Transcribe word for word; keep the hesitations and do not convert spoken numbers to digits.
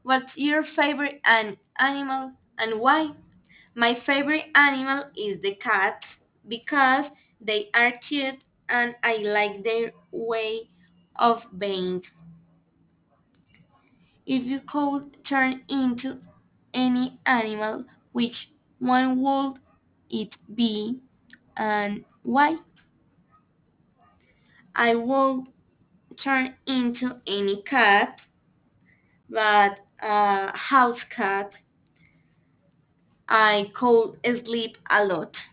What's your favorite an- animal and why? My favorite animal is the cats because they are cute and I like their way of being. If you could turn into any animal, which one would it be and why? I would turn into any cat, but a house cat. I could sleep a lot.